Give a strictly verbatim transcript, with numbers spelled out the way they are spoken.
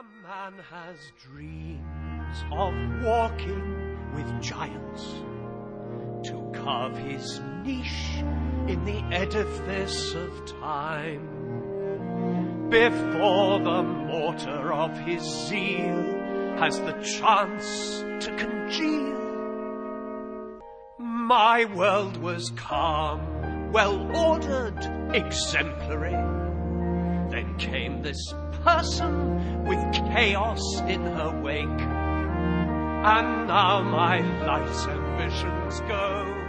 A man has dreams of walking with giants, to carve his niche in the edifice of time. Before the mortar of his zeal has the chance to congeal, my world was calm, well-ordered, exemplary. Then came this person with chaos in her wake, and now my life's ambitions go